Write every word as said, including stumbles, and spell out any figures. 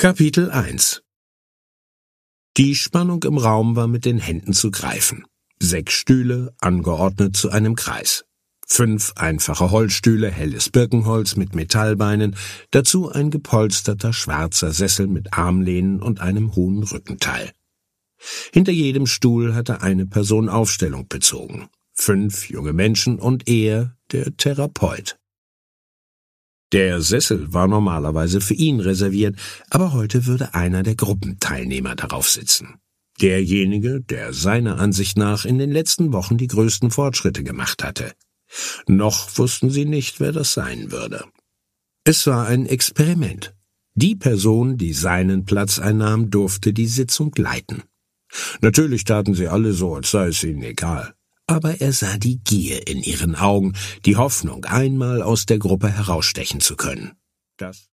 Kapitel eins. Die Spannung im Raum war mit den Händen zu greifen. Sechs Stühle, angeordnet zu einem Kreis. Fünf einfache Holzstühle, helles Birkenholz mit Metallbeinen, dazu ein gepolsterter schwarzer Sessel mit Armlehnen und einem hohen Rückenteil. Hinter jedem Stuhl hatte eine Person Aufstellung bezogen. Fünf junge Menschen und er, der Therapeut. Der Sessel war normalerweise für ihn reserviert, aber heute würde einer der Gruppenteilnehmer darauf sitzen. Derjenige, der seiner Ansicht nach in den letzten Wochen die größten Fortschritte gemacht hatte. Noch wussten sie nicht, wer das sein würde. Es war ein Experiment. Die Person, die seinen Platz einnahm, durfte die Sitzung leiten. Natürlich taten sie alle so, als sei es ihnen egal. Aber er sah die Gier in ihren Augen, die Hoffnung, einmal aus der Gruppe herausstechen zu können. Das